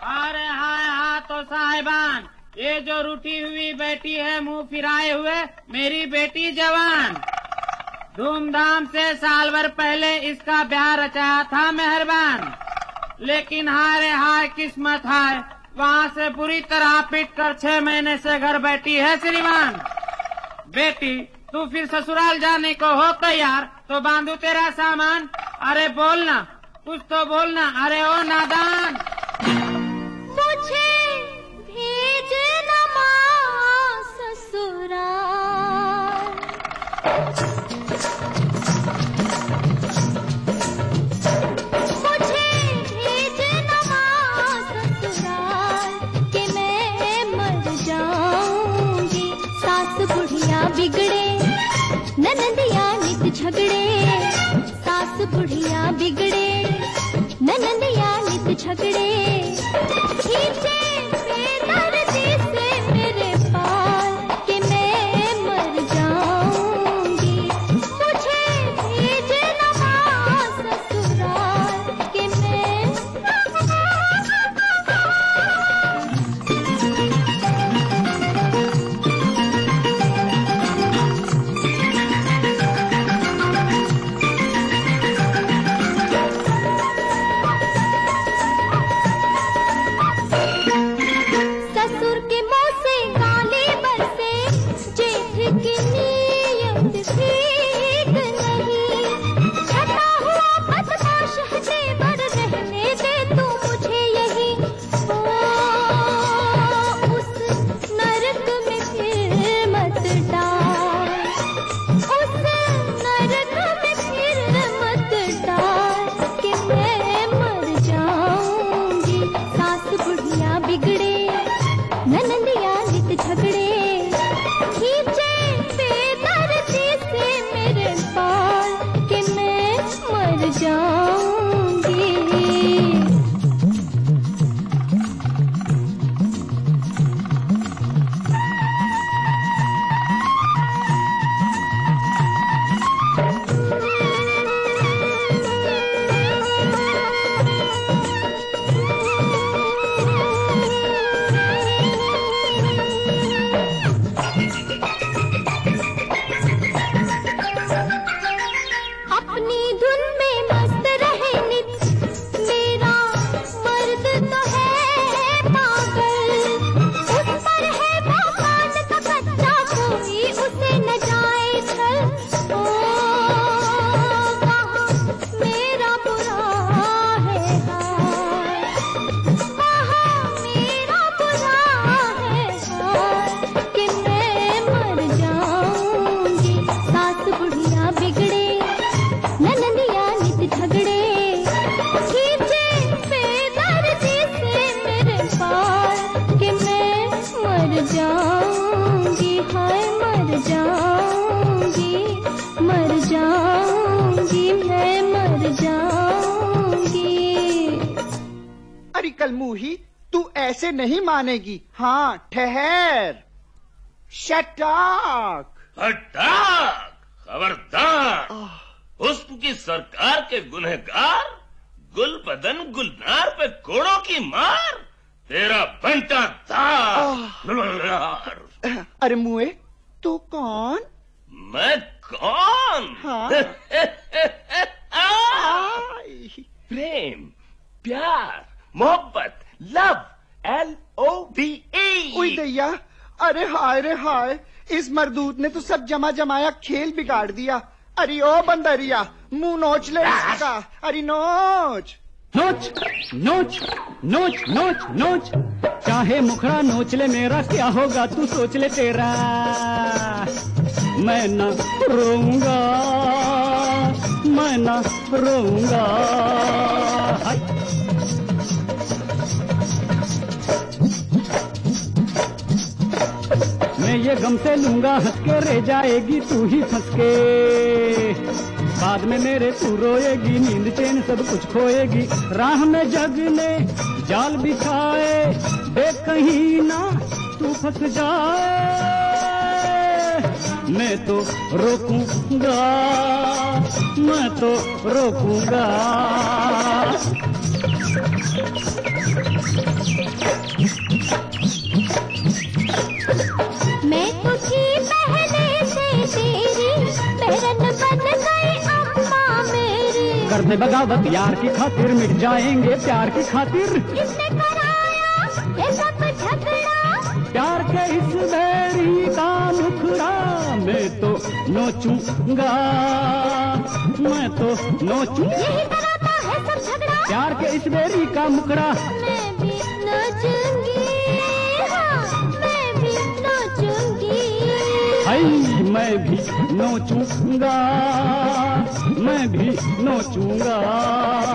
अरे हाय हाँ तो साहिबान, ये जो रूठी हुई बेटी है मुंह फिराए हुए, मेरी बेटी जवान। धूमधाम से साल भर पहले इसका ब्याह रचाया था मेहरबान, लेकिन हाय हाय किस्मत हाय, वहाँ से बुरी तरह पीट कर 6 महीने से घर बैठी है श्रीमान। बेटी तू फिर ससुराल जाने को हो तैयार तो बांधू तेरा सामान। अरे बोलना, कुछ तो बोलना। अरे ओ नादान, मुझे भेजना माँ ससुराल, मुझे भेजना माँ ससुराल कि मैं मर जाऊंगी। सास बुढ़िया बिगड़े ननदिया नित झगड़े, सास बुढ़िया बिगड़े ननदिया नित झगड़े, खींचे बेदर्दी से मेरे पाल कि मैं मर जाऊंगी। मुझे भेजना माँ ससुराल कि मैं मुही, तू ऐसे नहीं मानेगी। हाँ ठहर, शटाक हटाक, खबरदार। हुस्न की सरकार के गुनहगार, गुल बदन गुलनार पे कोड़ों की मार, तेरा बंटा दार। अरे मुए, तू कौन? मैं कौन? हाँ? प्रेम, प्यार, मोहब्बत, लव, LOVE। ओए दैया, अरे हाय रे हाय, इस मरदूत ने तो सब जमा जमाया खेल बिगाड़ दिया। अरे ओ बंदरिया, मुंह नोच ले इसका। अरे नोच नोच नोच नोच नोच नोच, चाहे मुखड़ा नोच ले मेरा, क्या होगा तू सोच ले तेरा। मैं न रोऊंगा, मैं न रोऊंगा। मैं ये गम से लूंगा हंस के, रह जाएगी तू ही फंस के। बाद में मेरे तू रोएगी, नींद चैन सब कुछ खोएगी। राह में जग ने जाल बिछाए, देख कहीं ना तू फंस जाए। मैं तो रोकूंगा, मैं तो रोकूंगा। में बगावत यार की खातिर, मिट जाएंगे प्यार की खातिर। किसने कराया ये सब झगड़ा, प्यार के इस बैरी का मुखड़ा मैं तो नोचूंगा, मैं तो नोचूं। यही कराता है सब झगड़ा, प्यार के इस बैरी का मुखड़ा मैं भी नाचूंगी, हाँ मैं भी नाचूंगी। हाय मैं भी नोचूंगा, मैं भी नोचूंगा।